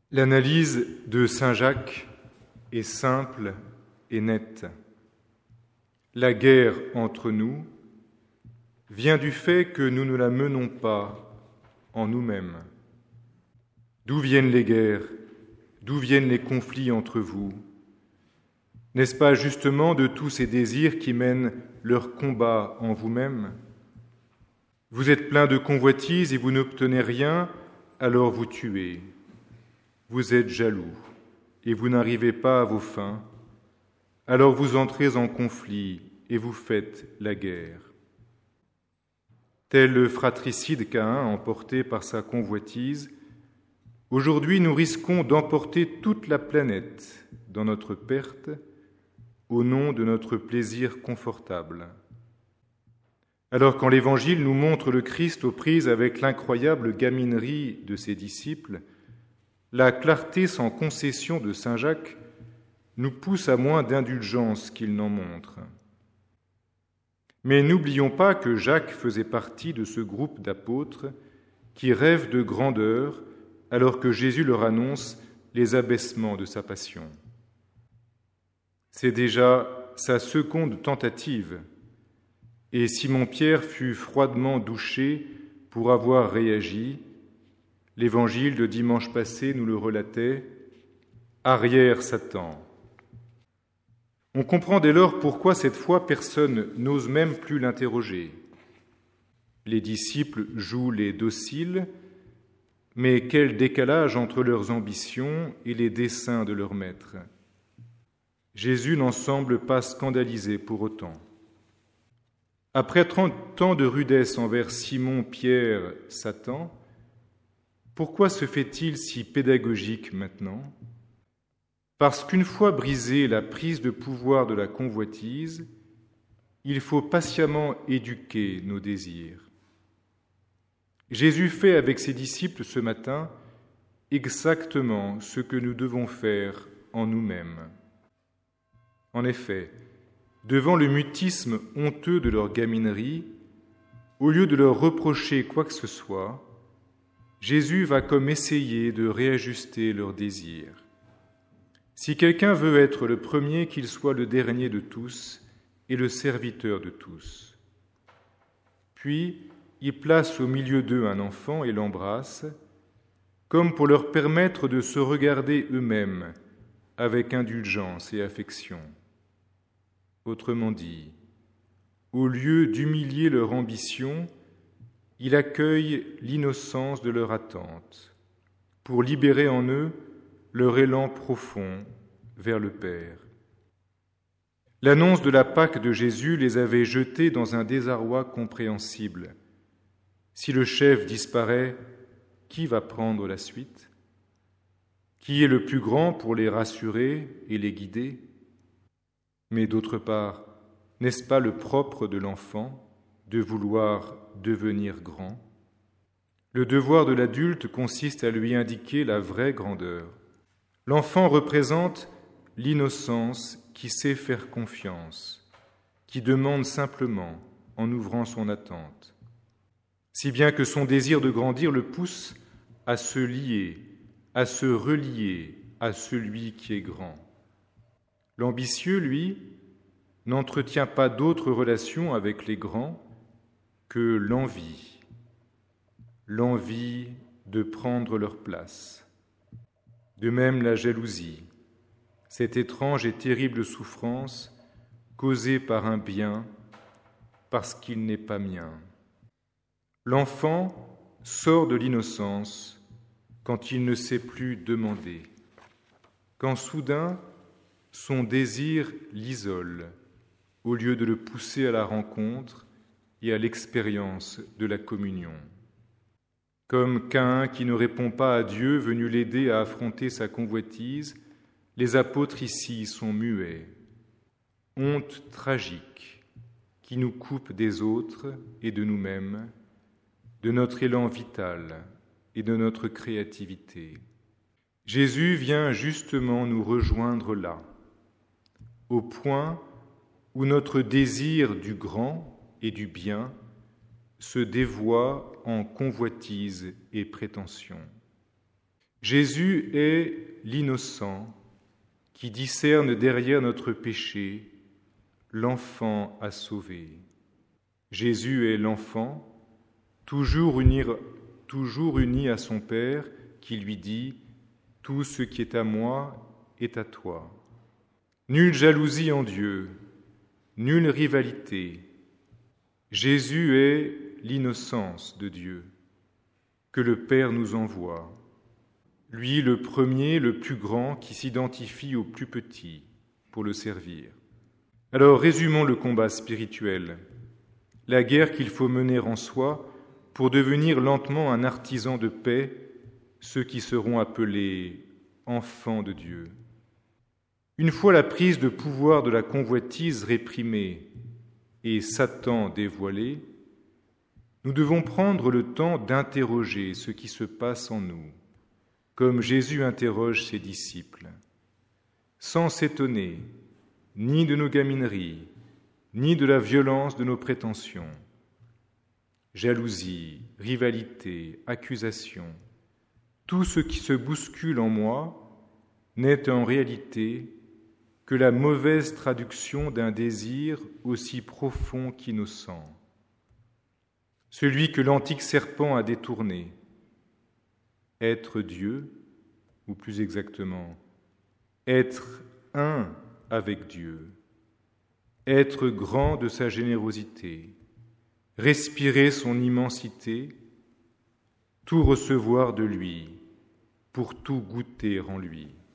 L'analyse de saint Jacques est simple et nette. La guerre entre nous vient du fait que nous ne la menons pas en nous-mêmes. D'où viennent les guerres? D'où viennent les conflits entre vous? N'est-ce pas justement de tous ces désirs qui mènent leur combat en vous-même? Vous êtes plein de convoitises et vous n'obtenez rien, alors vous tuez. Vous êtes jaloux et vous n'arrivez pas à vos fins, alors vous entrez en conflit et vous faites la guerre. Tel le fratricide Caïn emporté par sa convoitise, aujourd'hui nous risquons d'emporter toute la planète dans notre perte au nom de notre plaisir confortable. Alors quand l'Évangile nous montre le Christ aux prises avec l'incroyable gaminerie de ses disciples, la clarté sans concession de saint Jacques nous pousse à moins d'indulgence qu'il n'en montre. Mais n'oublions pas que Jacques faisait partie de ce groupe d'apôtres qui rêvent de grandeur alors que Jésus leur annonce les abaissements de sa passion. C'est déjà sa seconde tentative, et Simon-Pierre fut froidement douché pour avoir réagi. L'Évangile de dimanche passé nous le relatait. Arrière Satan. On comprend dès lors pourquoi cette fois personne n'ose même plus l'interroger. Les disciples jouent les dociles, mais quel décalage entre leurs ambitions et les desseins de leur maître. Jésus n'en semble pas scandalisé pour autant. Après 30 ans de rudesse envers Simon, Pierre, Satan, pourquoi se fait-il si pédagogique maintenant? Parce qu'une fois brisée la prise de pouvoir de la convoitise, il faut patiemment éduquer nos désirs. Jésus fait avec ses disciples ce matin exactement ce que nous devons faire en nous-mêmes. En effet, devant le mutisme honteux de leur gaminerie, au lieu de leur reprocher quoi que ce soit, Jésus va comme essayer de réajuster leurs désirs. Si quelqu'un veut être le premier, qu'il soit le dernier de tous et le serviteur de tous. Puis, il place au milieu d'eux un enfant et l'embrasse, comme pour leur permettre de se regarder eux-mêmes avec indulgence et affection. Autrement dit, au lieu d'humilier leur ambition, il accueille l'innocence de leur attente pour libérer en eux leur élan profond vers le Père. L'annonce de la Pâque de Jésus les avait jetés dans un désarroi compréhensible. Si le chef disparaît, qui va prendre la suite? Qui est le plus grand pour les rassurer et les guider? Mais d'autre part, n'est-ce pas le propre de l'enfant de vouloir devenir grand? Le devoir de l'adulte consiste à lui indiquer la vraie grandeur. L'enfant représente l'innocence qui sait faire confiance, qui demande simplement en ouvrant son attente, si bien que son désir de grandir le pousse à se lier, à se relier à celui qui est grand. L'ambitieux, lui, n'entretient pas d'autre relation avec les grands que l'envie de prendre leur place. De même la jalousie, cette étrange et terrible souffrance causée par un bien parce qu'il n'est pas mien. L'enfant sort de l'innocence quand il ne sait plus demander, quand soudain son désir l'isole au lieu de le pousser à la rencontre et à l'expérience de la communion. Comme Caïn qui ne répond pas à Dieu venu l'aider à affronter sa convoitise, les apôtres ici sont muets. Honte tragique qui nous coupe des autres et de nous-mêmes, de notre élan vital et de notre créativité. Jésus vient justement nous rejoindre là, au point où notre désir du grand et du bien se dévoie en convoitise et prétention. Jésus est l'innocent qui discerne derrière notre péché l'enfant à sauver. Jésus est l'enfant, toujours uni à son Père, qui lui dit « Tout ce qui est à moi est à toi ». Nulle jalousie en Dieu, nulle rivalité. Jésus est l'innocence de Dieu, que le Père nous envoie. Lui, le premier, le plus grand, qui s'identifie au plus petit pour le servir. Alors, résumons le combat spirituel, la guerre qu'il faut mener en soi pour devenir lentement un artisan de paix, ceux qui seront appelés enfants de Dieu. Une fois la prise de pouvoir de la convoitise réprimée et Satan dévoilé, nous devons prendre le temps d'interroger ce qui se passe en nous, comme Jésus interroge ses disciples, sans s'étonner ni de nos gamineries, ni de la violence de nos prétentions. Jalousie, rivalité, accusation, tout ce qui se bouscule en moi n'est en réalité que la mauvaise traduction d'un désir aussi profond qu'innocent, celui que l'antique serpent a détourné, être Dieu, ou plus exactement, être un avec Dieu, être grand de sa générosité, respirer son immensité, tout recevoir de lui, pour tout goûter en lui.